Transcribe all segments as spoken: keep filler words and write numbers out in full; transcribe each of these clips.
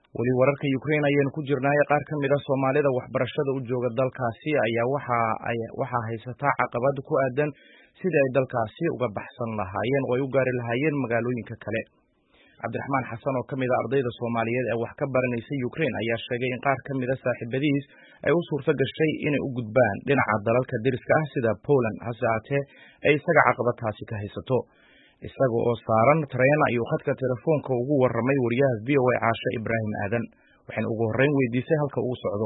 weli wararka Ukraine ayaan ku jirnaa qaar ka mid ah Soomaalida waxbarashada u jooga dalkaasi ayaa waxa ay waxa haysata caqabad ku aadan sidii ay dalkaasi uga baxsan lahaayeen oo ay u gaari lahaayeen magaalooyinka kale. Cabdiraxmaan Xasan oo kamid ah ardayda Soomaaliyeed ee wax ka baranaysa Ukraine ayaa sheegay in qaar ka mid ah saaxiibadiis ay u suurta gashay inay u gudbaan dhinaca dalalka deriska ah sida Poland hase ahaatee ay isaga caqabadaasi ka haysato. isaga oo saaran tareen ayuu khadka telefoonka ugu warramay wariyaha V O A Caasha Ibraahim Aadan waxaan ugu horreyn weydiisay halka uu socdo.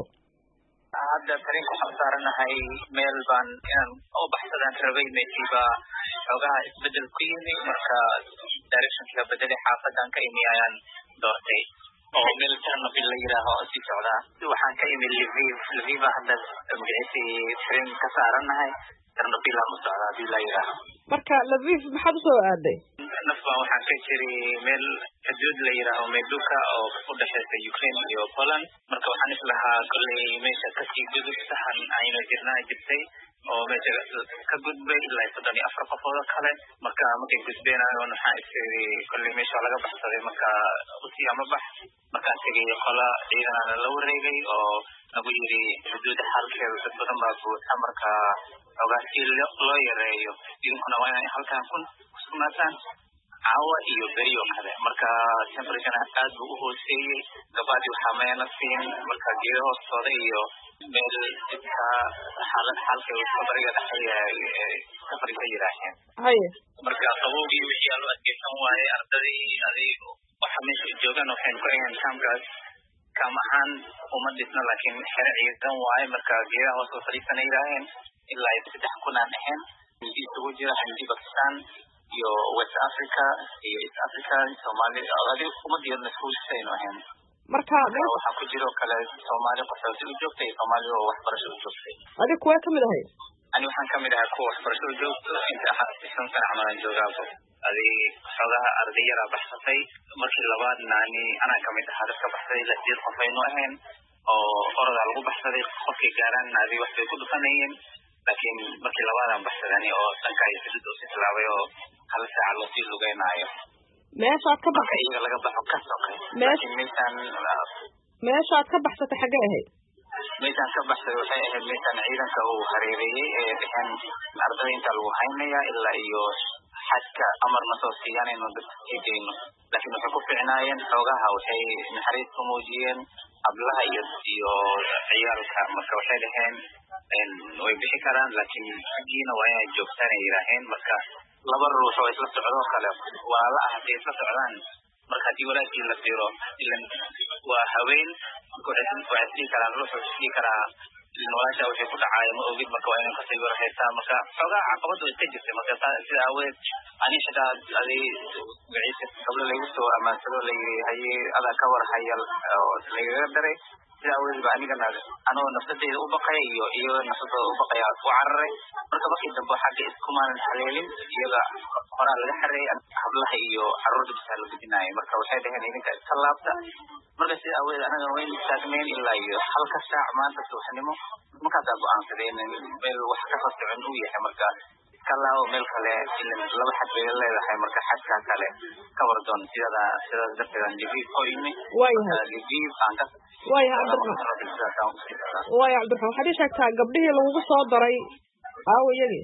hadda tareenka waxaan saaranahay meel baan inaan u baxsadaan rabay meeshiiba xogaha isbedel ku yimi marka directionka bedelay xaafadan ka imi ayaan doortay oo meel Chernobyl la yiraaho si socda waxaan ka imi Lviv Lviv hadda magiciisi tareen ka saaranahay Chernobyl ma socda hadii la yiraaho marka Lviv maxaad soo aaday nafba waxaan ka jiray meel xuduud la yiraaho Meduka oo u dhaxaysa Ukraine iyo Poland marka waxaan islahaa kulay meesha ka sii gudub sahan ayna jirnaa jirtay oo meesha ka gudbay ilaa soddon iyo afar qofood kale marka markay gudbeenayaan waxaan isiri kulay meesha laga baxsaday marka u sii ama bax marka tagay qola ciidan la wareegay oo nagu yiri xuduud halkeeda dad badan baa buuxa marka ogaasi loo yareeyo idinkuna waa inay halkaan ku sugnaataan caawa iyo beriyo kale marka temperature aad u hooseeyay gabadhi waxaa meena siin marka geedo hoostooda iyo meel iska xaalad xalkeeda isku bariga dhexeeya ka fariisa yiraaheen haye marka qabowgii wixii loo adkeysan waayay ardadii adigu waxa meesha joogan waxay ku ayaan kaamkaas kaam ahaan uma dhisna laakiin xerciidan waay marka geedaha hoos u fariisanay yiraaheen ilaa saddex kun aan ahayn midii ugu jira Hindi Pakistan iyo West Africa iyo East Africa Somalia adiga kuma diirna isku sayno ahayn marka waxa ku jiro kale Soomaaliya qaxooti u joogtay Soomaaliya oo waxbarasho u joogtay adiga kuwa kamid ahay ani waxaan kamid ahaa kuwa waxbarasho u joogto inta xasan sana amalan joogaabo adiga xogaha ardayda baxsatay markii labaad naani ana kamid ahaa dadka baxsay la diir qofayno ahayn oo orada lagu baxsaday qofkii gaaran naadi wax bay ku dhufanayeen laakiin markii labaadaan baxsadani oo dhanka ay sidoo si talaabay oo hal saac loo sii lugaynayo meesha ka baxay iyaga laga baxo ka sokay laakiin meeshan meesha ka baxsatay xagee ahayd meeshan ka baxsay waxay ahayd meeshan ciidanka uu hareerayay ee bixin ardayda inta lagu haynaya ilaa iyo xadka amarna soo siiyaan inuu dadka jeedino laakiin waxay ku fiicnaayeen xogaha waxay naxariis ku muujiyeen ablaha iyo iyo ciyaalka marka waxay dhaheen way bixi karaan laakiin xagiina waa inay joogtaan yiraaheen marka laba ruux oo isla socdo kale waa la ahday isla socdaan marka hadii walaashii la tiro ilan waa haween ku xisbi karaan ruux isii karaa walaasha waxay ku dhacay ma ogid marka waa inay ka sii warhaysaa marka xogaa caqabadu iska jirtay marka sida aweed ani xataa adii wixii qabla lagu soo amaansado la yiri haye ada ka war hayal oo laga daray sida aweed baa anigana anoo nafsadeyda u baqay iyo iyo nafsadooda u baqay ku cararay marka markii dambe xagga isku maalan xaleelin iyaga hore laga xareeyay hablaha iyo carruurta bisal lagu dinay marka waxay dhaheen idinka iska laabta marka sida aweed anaga way taagmeen ilaa iyo halka saac maanta subaxnimo marka dad go'aansadeen meel wax ka socon uu yahay marka kala oo meel kale ilaa laba xad bay leedahay marka xadka kale ka wardoon sida sida dadka Lviv oo yimi way Lviv aan ka way Cabdiraxmaan way Cabdiraxmaan waxaad sheegtaa gabdhihii lagu soo daray aawayagi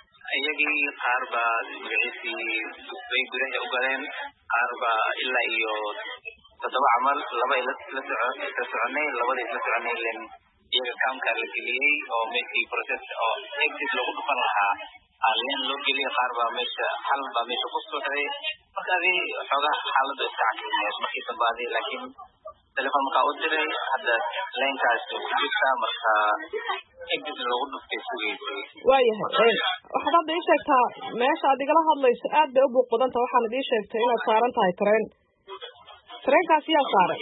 ayagii qaar baa magiciisi way gudaha u galeen qaar baa ilaa iyo toddoba amal laba ila la soconay labadii la soconay leen iyaga kaamka la geliyay oo meeshii process oo exit lagu dhufan lahaa aan loo geliyay qaar baa meesha hal baa meesha ku soo xiray marka ay xogaa xaaladda iska cakilneed markii dambaadii laakiin telefoon ka u diray hadda leenkaas ku jirta marka exit lagu dhuftay suuqii waayahay waxaad hadda ii sheegtaa meesha aad igala hadlayso aad bay u buuqdanta waxaan idin sheegtay inaad saaran tahay tareen tareenkaas yaa saaran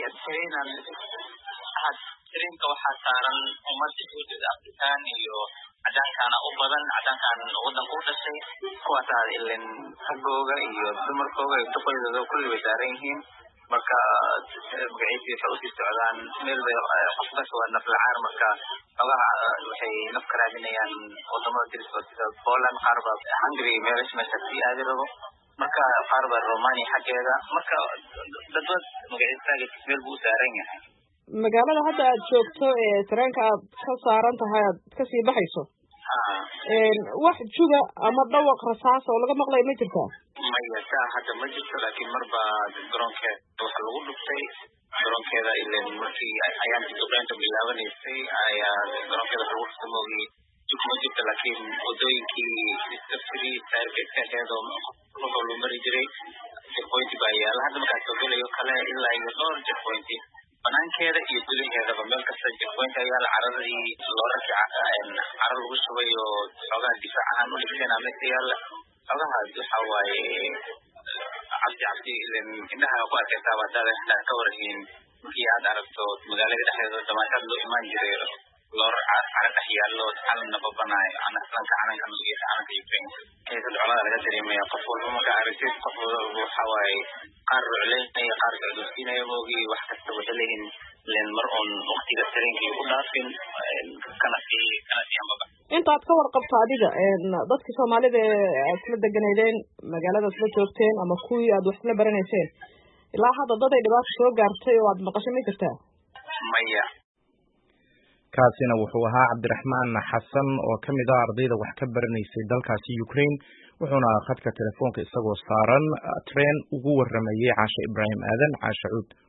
tareenka waxaa saaran ummadda guud Afrikaan iyo cadaankaana u badan cadaankan wadanka u dhashay kuwaas aad ileen ragooga iyo dumarkooga iyo duqoydooda kulli way saaran yihiin marka magiciisi waxay usii socdaan meel bay qofkas waa naflacaar marka xogaha waxay naf ka raadinayaan wadamada deriska sida Poland qaar baa Hungary meelash meesha sii aadi rabo marka qaar baa Romania xaggeeda marka dadwad magaciisaaga meel buu saaran yahay magaalada hadda aad joogto ee tareenka aad ka saaran tahay aad ka sii baxayso wax juga ama dhawaq rasaas oo laga maqlay ma jirtaa maya taa hadda ma jirto laakiin marba garoonkeeda waxa lagu dhuftay garoonkeeda ileen markii ayaan duqeynta bilaabanaysay ayaa garoonkeeda lagu dhuftay moogi ma jirto laakiin wadooyinkii safari saarkeedka heedoo wuxuu loo mari jiray checkpoint baa yaala hadda markaa soo gelayo kale ilaa iyo dhowr checkpoint banaankeeda iyo gudaheedaba meel kasta checkpoint ayaa la caradii loo rakicay cara lagu shubay oo xoogaa difaac ahaan u dhigteen meesha yaala xoogahaas waxa waaye cabsi cabsi indhaha ku arkaysaa wadada xitaa ka warhiin markii aad aragto magaalada dhexdeeda damaashaad loo imaan jiray loor cara dhex yaallo calanna babanaayo calanka calanka iyo calanka Ukraine keesa dacwada laga dareemaya qof walba marka aragtid qof walba waxa waaye qaar rucleynaya qaar socodsiinaya moogi wax kasta wada leeyihiin leen mar on waqtiga tareenkii u dhaafin kana sii kana sii ambaba intaad ka warqabto adiga dadka Soomaalida aad la deganaydeen magaalada isla joogteen ama kuwii aad wax la baranayseen ilaa hadda dad ay dhibaato soo gaartay oo aad maqashay ma jirtaa maya kaasina wuxuu ahaa Cabdiraxmaan Xasan oo kamid ah ardayda wax ka baranaysay dalkaasi Ukraine wuxuuna khadka telefoonka isagoo saaran train ugu waramayay Caasha Ibrahim Aadan Caasha Cuud